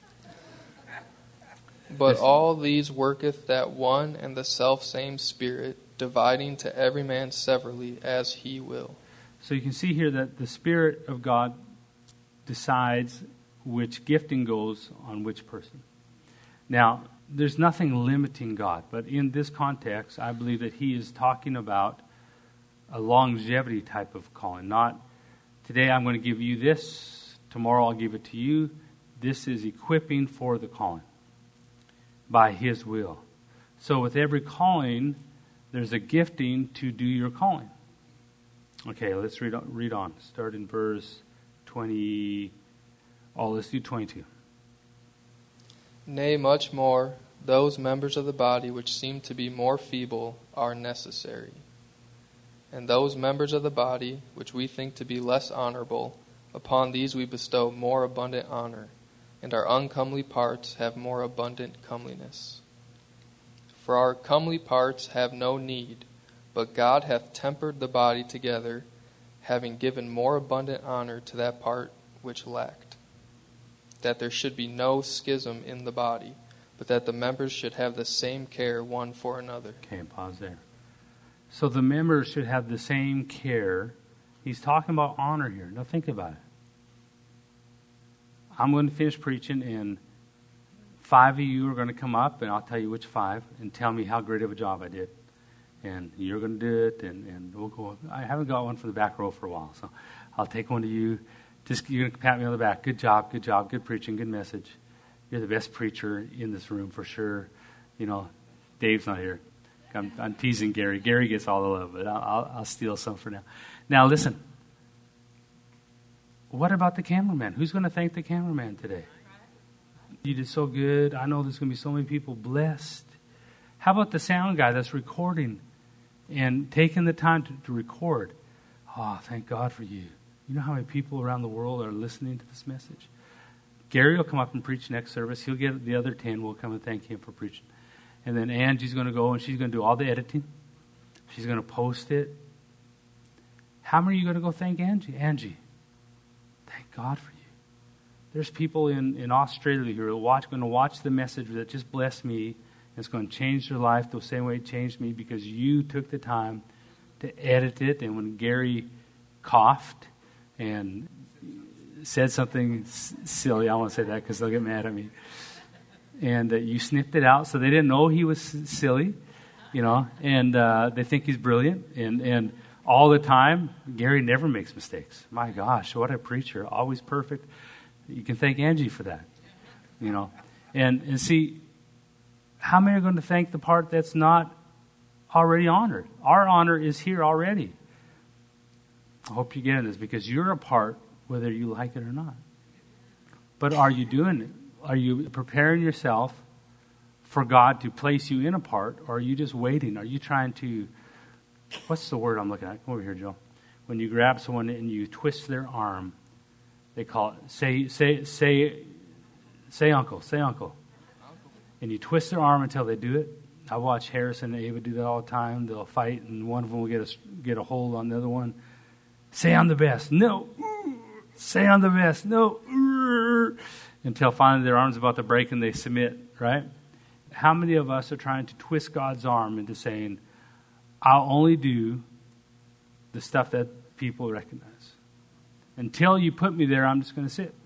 Speaker 2: But all these worketh that one and the selfsame Spirit, dividing to every man severally as he will.
Speaker 1: So you can see here that the Spirit of God decides which gifting goes on which person. Now, there's nothing limiting God, but in this context, I believe that he is talking about a longevity type of calling. Not, today I'm going to give you this, tomorrow I'll give it to you. This is equipping for the calling by his will. So with every calling, there's a gifting to do your calling. Okay, let's read on. Read on. Start in verse twenty. Oh, let's do twenty-two.
Speaker 2: Nay, much more, those members of the body which seem to be more feeble are necessary. And those members of the body which we think to be less honorable, upon these we bestow more abundant honor, and our uncomely parts have more abundant comeliness. For our comely parts have no need, but God hath tempered the body together, having given more abundant honor to that part which lacked, that there should be no schism in the body, but that the members should have the same care one for another.
Speaker 1: Okay, pause there. So the members should have the same care. He's talking about honor here. Now think about it. I'm going to finish preaching, and five of you are going to come up, and I'll tell you which five, and tell me how great of a job I did. and you're going to do it, and, and we'll go. I haven't got one for the back row for a while, so I'll take one to you. Just you're going to pat me on the back. Good job, good job, good preaching, good message. You're the best preacher in this room for sure. You know, Dave's not here. I'm, I'm teasing Gary. Gary gets all the love, but I'll, I'll, I'll steal some for now. Now listen. What about the cameraman? Who's going to thank the cameraman today? You did so good. I know there's going to be so many people blessed. How about the sound guy that's recording and taking the time to, to record? Oh, thank God for you. You know how many people around the world are listening to this message? Gary will come up and preach next service. He'll get the other ten. We'll come and thank him for preaching. And then Angie's going to go and she's going to do all the editing. She's going to post it. How many are you going to go thank Angie? Angie, thank God for you. There's people in, in Australia who are watch, going to watch the message that just blessed me. It's going to change their life the same way it changed me because you took the time to edit it. And when Gary coughed and said something s- silly, I won't say that because they'll get mad at me. And uh, you snipped it out so they didn't know he was s- silly, you know, and uh, they think he's brilliant. And, and all the time, Gary never makes mistakes. My gosh, what a preacher. Always perfect. You can thank Angie for that, you know. And, and see, how many are going to thank the part that's not already honored? Our honor is here already. I hope you get this because you're a part whether you like it or not. But are you doing it? Are you preparing yourself for God to place you in a part, or are you just waiting? Are you trying to, what's the word I'm looking at? Come over here, Joe. When you grab someone and you twist their arm, they call it, say, say, say, say uncle, say uncle. And you twist their arm until they do it. I watch Harrison and Ava do that all the time. They'll fight, and one of them will get a, get a hold on the other one. Say I'm the best. No. Say I'm the best. No. Until finally their arm's about to break and they submit, right? How many of us are trying to twist God's arm into saying, I'll only do the stuff that people recognize. Until you put me there, I'm just going to sit.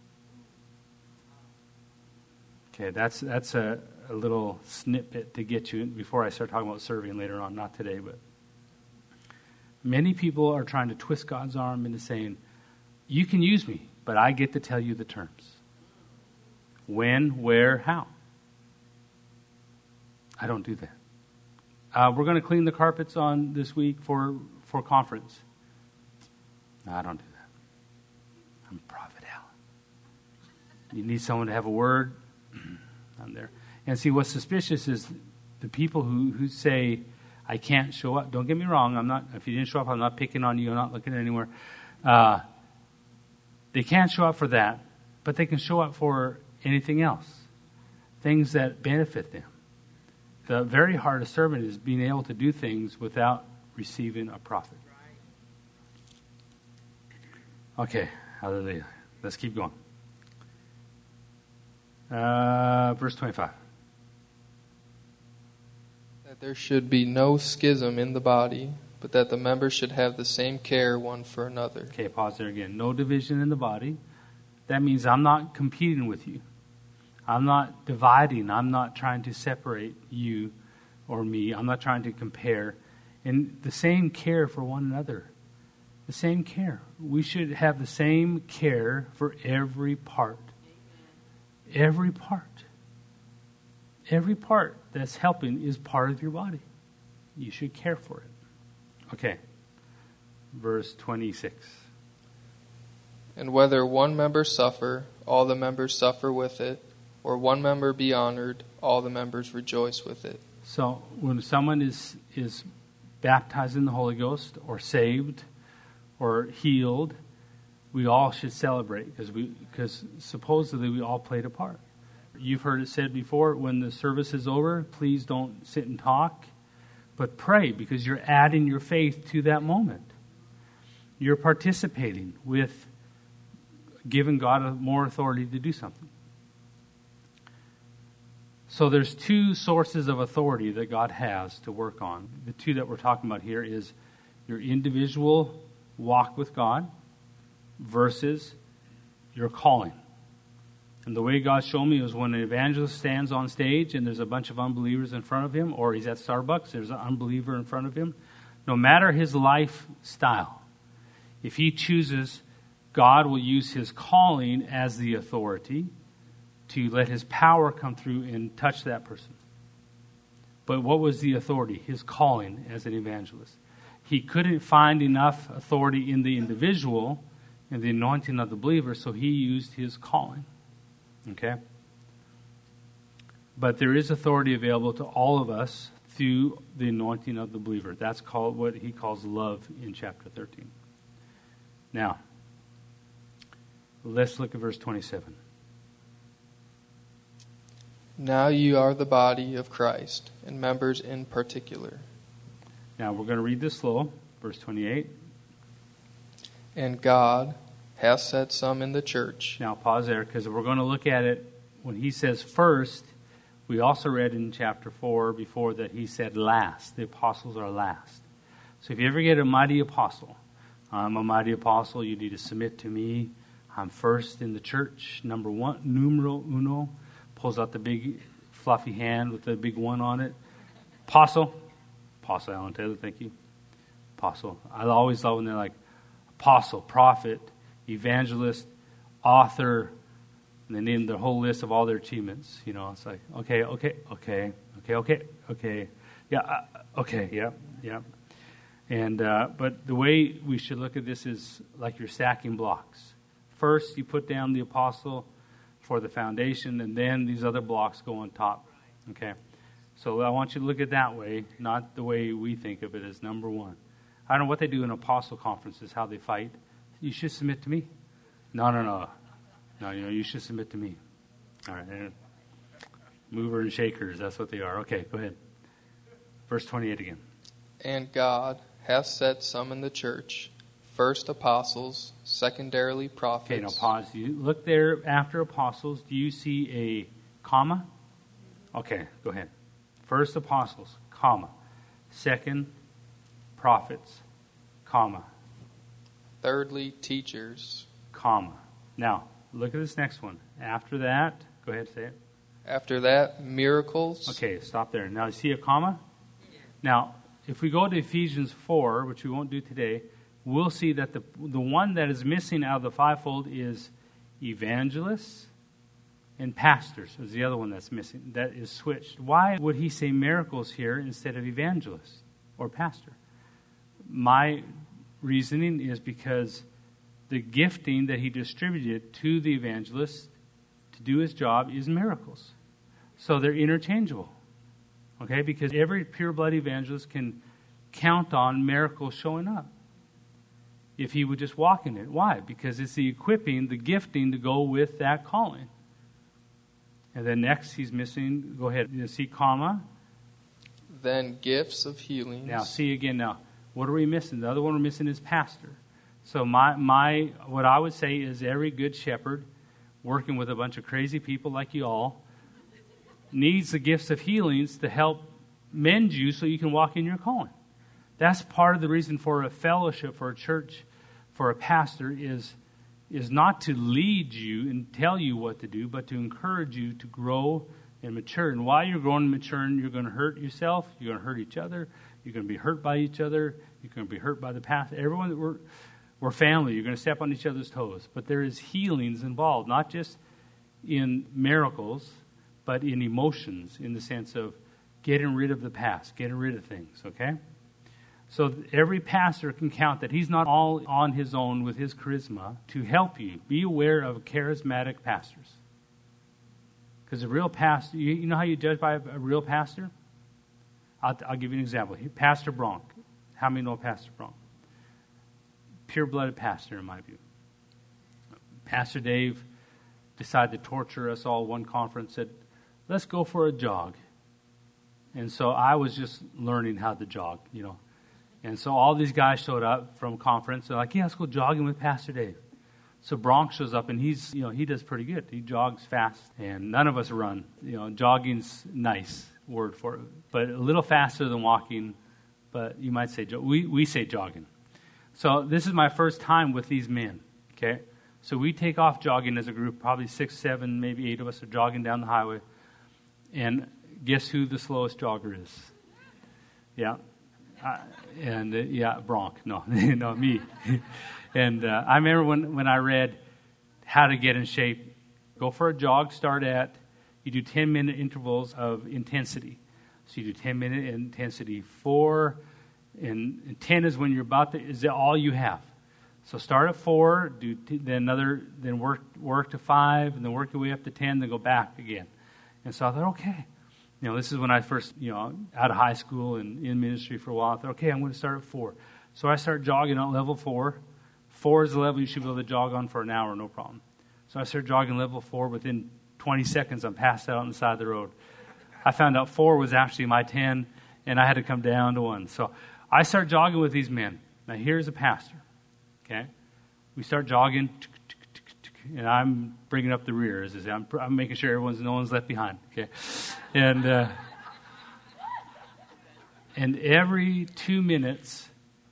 Speaker 1: Okay, that's that's a, a little snippet to get you before I start talking about serving later on. Not today, but many people are trying to twist God's arm into saying, you can use me, but I get to tell you the terms. When, where, how. I don't do that. Uh, we're going to clean the carpets on this week for, for conference. No, I don't do that. I'm Prophet Alan. You need someone to have a word. I'm there. And see, what's suspicious is the people who, who say, I can't show up. Don't get me wrong. I'm not. If you didn't show up, I'm not picking on you. I'm not looking anywhere. Uh, they can't show up for that, but they can show up for anything else. Things that benefit them. The very heart of servant is being able to do things without receiving a profit. Okay, hallelujah. Let's keep going. Uh, verse twenty-five.
Speaker 2: That there should be no schism in the body, but that the members should have the same care one for another.
Speaker 1: Okay, pause there again. No division in the body. That means I'm not competing with you. I'm not dividing. I'm not trying to separate you or me. I'm not trying to compare. And the same care for one another. The same care. We should have the same care for every part. Every part. Every part that's helping is part of your body. You should care for it. Okay. Verse twenty-six.
Speaker 2: And whether one member suffer, all the members suffer with it, or one member be honored, all the members rejoice with it.
Speaker 1: So when someone is is baptized in the Holy Ghost or saved or healed, we all should celebrate because we because supposedly we all played a part. You've heard it said before, when the service is over, please don't sit and talk, but pray because you're adding your faith to that moment. You're participating with giving God a more authority to do something. So there's two sources of authority that God has to work on. The two that we're talking about here is your individual walk with God versus your calling. And the way God showed me was when an evangelist stands on stage and there's a bunch of unbelievers in front of him, or he's at Starbucks, there's an unbeliever in front of him, no matter his lifestyle, if he chooses, God will use his calling as the authority to let his power come through and touch that person. But what was the authority? His calling as an evangelist. He couldn't find enough authority in the individual and the anointing of the believer, so he used his calling. Okay? But there is authority available to all of us through the anointing of the believer. That's called what he calls love in chapter thirteen. Now, let's look at verse twenty-seven.
Speaker 2: Now you are the body of Christ, and members in particular.
Speaker 1: Now we're going to read this slow. Verse twenty-eight.
Speaker 2: And God hath set some in the church.
Speaker 1: Now pause there, because we're going to look at it when he says first. We also read in chapter four before that he said last. The apostles are last. So if you ever get a mighty apostle, I'm a mighty apostle, you need to submit to me. I'm first in the church, number one, numero uno. Pulls out the big fluffy hand with the big one on it. Apostle. Apostle Alan Taylor, thank you. Apostle. I always love when they're like apostle, prophet, evangelist, author, and they name their whole list of all their achievements. You know, it's like, okay, okay, okay, okay, okay, okay. Yeah, uh, okay, yeah, yeah. And uh, but the way we should look at this is like you're stacking blocks. First, you put down the apostle for the foundation, and then these other blocks go on top. Okay? So I want you to look at it that way, not the way we think of it as number one. I don't know what they do in apostle conferences, how they fight. You should submit to me. No, no, no. No, you know, you should submit to me. All right. Mover and shakers, that's what they are. Okay, go ahead. Verse twenty-eight again.
Speaker 2: And God hath set some in the church, first apostles, secondarily prophets.
Speaker 1: Okay, now pause. You look there after apostles. Do you see a comma? Okay, go ahead. First apostles, comma. Second, prophets, comma.
Speaker 2: Thirdly, teachers,
Speaker 1: comma. Now, look at this next one. After that, go ahead, say it.
Speaker 2: After that, miracles.
Speaker 1: Okay, stop there. Now, you see a comma? Now, if we go to Ephesians four, which we won't do today, we'll see that the the one that is missing out of the fivefold is evangelists and pastors. Is the other one that's missing. That is switched. Why would he say miracles here instead of evangelist or pastor? My reasoning is because the gifting that he distributed to the evangelist to do his job is miracles. So they're interchangeable. Okay? Because every pure blood evangelist can count on miracles showing up if he would just walk in it. Why? Because it's the equipping, the gifting to go with that calling. And then next he's missing, go ahead, you see comma.
Speaker 2: Then gifts of healings.
Speaker 1: Now see again now, what are we missing? The other one we're missing is pastor. So my my what I would say is every good shepherd working with a bunch of crazy people like you all needs the gifts of healings to help mend you so you can walk in your calling. That's part of the reason for a fellowship, for a church, for a pastor is is not to lead you and tell you what to do, but to encourage you to grow and mature. And while you're growing and maturing, you're going to hurt yourself, you're going to hurt each other, you're going to be hurt by each other, you're going to be hurt by the pastor. Everyone that we're we're family, you're going to step on each other's toes. But there is healings involved, not just in miracles, but in emotions, in the sense of getting rid of the past, getting rid of things, okay? So every pastor can count that he's not all on his own with his charisma to help you. Be aware of charismatic pastors. Because a real pastor, you, you know how you judge by a, a real pastor? I'll, I'll give you an example. Pastor Bronk. How many know Pastor Bronk? Pure-blooded pastor, in my view. Pastor Dave decided to torture us all one conference, said, let's go for a jog. And so I was just learning how to jog, you know. And so all these guys showed up from conference. They're like, yeah, let's go jogging with Pastor Dave. So Bronx shows up, and he's, you know, he does pretty good. He jogs fast, and none of us run. You know, jogging's nice word for it, but a little faster than walking. But you might say, we we say jogging. So this is my first time with these men. Okay, So we take off jogging as a group, probably six, seven, maybe eight of us are jogging down the highway. And guess who the slowest jogger is? Yeah. Uh, and, uh, yeah, Bronk. No, no, me. and uh, I remember when, when I read how to get in shape. Go for a jog, start at, you do ten-minute intervals of intensity. So you do ten-minute intensity. Four, and, and ten is when you're about to, is that all you have? So start at four, do t- then another, then work work to five, and then work your way up to ten, then go back again. And so I thought, okay, you know, this is when I first, you know, out of high school and in ministry for a while. I thought, okay, I'm going to start at four. So I start jogging at level four. Four is the level you should be able to jog on for an hour, no problem. So I started jogging level four. Within twenty seconds, I'm passed out on the side of the road. I found out four was actually my ten, and I had to come down to one. So I start jogging with these men. Now here's a pastor. Okay, we start jogging, and I'm bringing up the rear. As I say, I'm, I'm making sure everyone's no one's left behind. Okay, and uh, and every two minutes,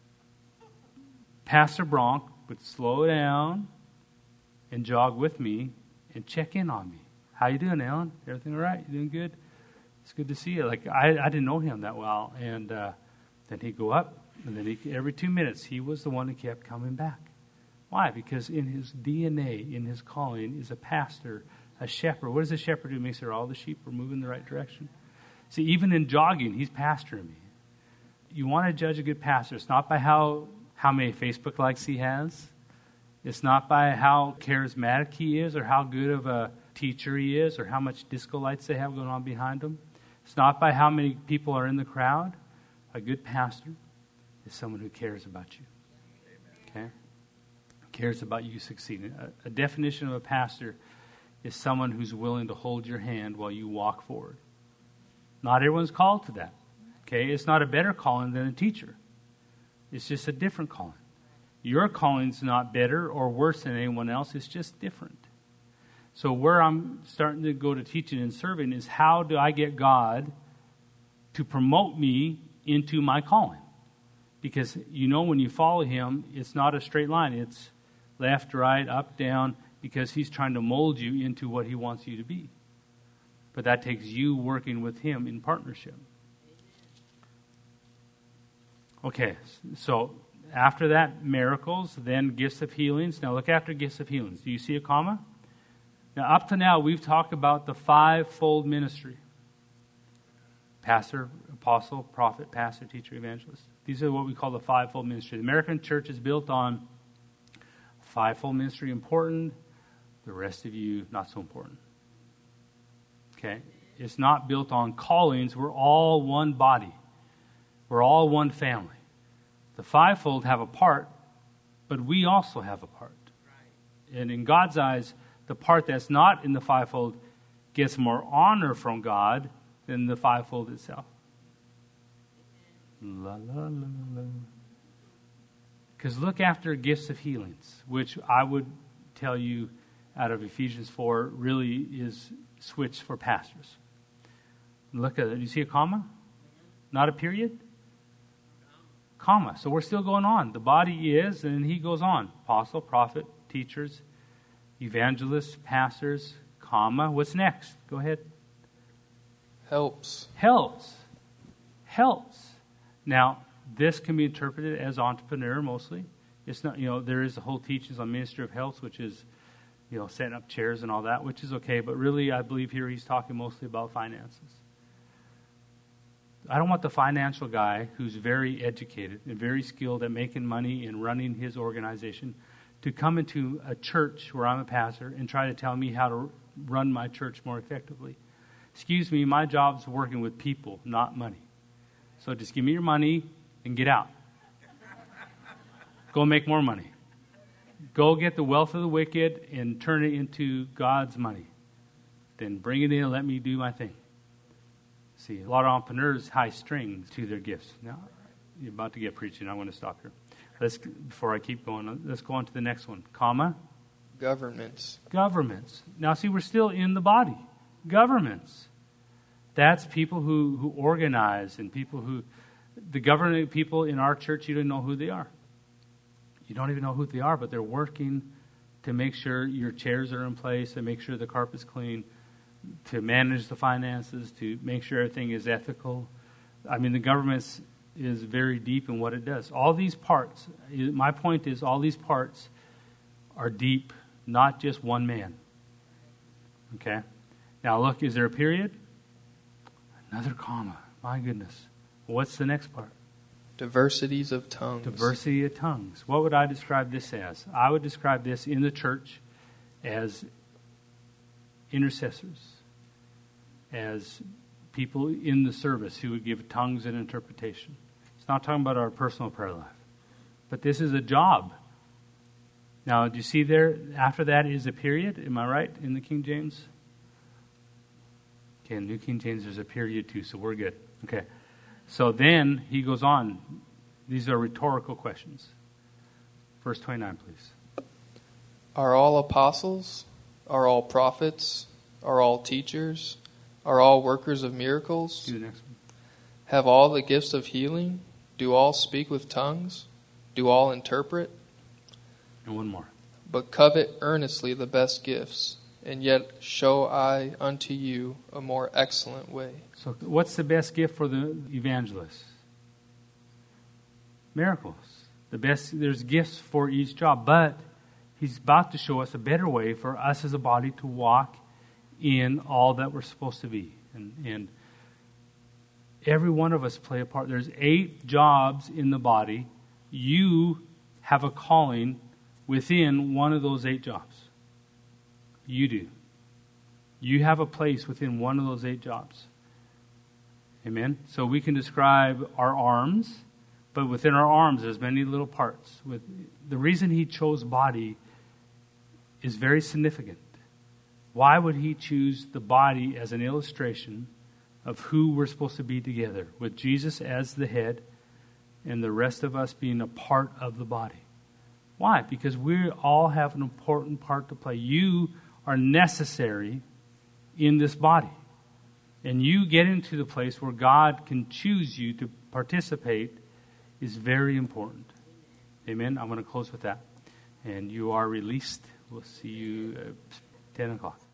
Speaker 1: Pastor Bronk would slow down and jog with me and check in on me. How you doing, Alan? Everything all right? You doing good? It's good to see you. Like I, I didn't know him that well, and uh, then he'd go up. And then he, every two minutes, he was the one who kept coming back. Why? Because in his D N A, in his calling, is a pastor, a shepherd. What does a shepherd do? Make sure all the sheep are moving in the right direction. See, even in jogging, he's pastoring me. You want to judge a good pastor. It's not by how, how many Facebook likes he has. It's not by how charismatic he is or how good of a teacher he is or how much disco lights they have going on behind him. It's not by how many people are in the crowd. A good pastor is someone who cares about you. Okay? Cares about you succeeding. A, a definition of a pastor is someone who's willing to hold your hand while you walk forward. Not everyone's called to that. Okay? It's not a better calling than a teacher. It's just a different calling. Your calling's not better or worse than anyone else. It's just different. So where I'm starting to go to teaching and serving is how do I get God to promote me into my calling? Because you know when you follow him, it's not a straight line. It's left, right, up, down, because he's trying to mold you into what he wants you to be. But that takes you working with him in partnership. Okay, so after that, miracles, then gifts of healings. Now look after gifts of healings. Do you see a comma? Now up to now, we've talked about the five-fold ministry. Pastor, apostle, prophet, pastor, teacher, evangelist. These are what we call the fivefold ministry. The American church is built on fivefold ministry, important. The rest of you, not so important. Okay? It's not built on callings. We're all one body. We're all one family. The fivefold have a part, but we also have a part. And in God's eyes, the part that's not in the fivefold gets more honor from God than the fivefold itself. La, la, la, la. Because look after gifts of healings, which I would tell you out of Ephesians four really is switched for pastors. Look at it. Do you see a comma? Not a period? Comma. So we're still going on. The body is, and he goes on. Apostle, prophet, teachers, evangelists, pastors, comma. What's next? Go ahead.
Speaker 2: Helps.
Speaker 1: Helps. Helps. Now, this can be interpreted as entrepreneur mostly. It's not, you know, there is a whole teachings on ministry of health, which is, you know, setting up chairs and all that, which is okay. But really, I believe here he's talking mostly about finances. I don't want the financial guy who's very educated and very skilled at making money and running his organization to come into a church where I'm a pastor and try to tell me how to run my church more effectively. Excuse me, my job's working with people, not money. So just give me your money and get out. Go make more money. Go get the wealth of the wicked and turn it into God's money. Then bring it in and let me do my thing. See, a lot of entrepreneurs high strings to their gifts. Now, you're about to get preaching. I want to stop here. Let's, before I keep going, let's go on to the next one. Comma.
Speaker 2: Governments.
Speaker 1: Governments. Now, see, we're still in the body. Governments. That's people who, who organize and people who, the government people in our church, you don't know who they are. You don't even know who they are, but they're working to make sure your chairs are in place, to make sure the carpet's clean, to manage the finances, to make sure everything is ethical. I mean, the government is very deep in what it does. All these parts, my point is, all these parts are deep, not just one man. Okay? Now look, is there a period? Another comma. My goodness. What's the next part?
Speaker 2: Diversities of tongues.
Speaker 1: Diversity of tongues. What would I describe this as? I would describe this in the church as intercessors, as people in the service who would give tongues and interpretation. It's not talking about our personal prayer life. But this is a job. Now, do you see there, after that is a period? Am I right in the King James? Okay, in New King James there's a period too, so we're good. Okay. So then he goes on. These are rhetorical questions. Verse twenty-nine, please.
Speaker 2: Are all apostles? Are all prophets? Are all teachers? Are all workers of miracles?
Speaker 1: Do the next one.
Speaker 2: Have all the gifts of healing? Do all speak with tongues? Do all interpret?
Speaker 1: And one more.
Speaker 2: But covet earnestly the best gifts, and yet show I unto you a more excellent way.
Speaker 1: So what's the best gift for the evangelist? Miracles. The best. There's gifts for each job, but he's about to show us a better way for us as a body to walk in all that we're supposed to be. And, and every one of us play a part. There's eight jobs in the body. You have a calling within one of those eight jobs. You do. You have a place within one of those eight jobs. Amen? So we can describe our arms, but within our arms there's many little parts. With the reason he chose body is very significant. Why would he choose the body as an illustration of who we're supposed to be together, with Jesus as the head and the rest of us being a part of the body? Why? Because we all have an important part to play. You are necessary in this body. And you get into the place where God can choose you to participate is very important. Amen? I'm going to close with that. And you are released. We'll see you at ten o'clock.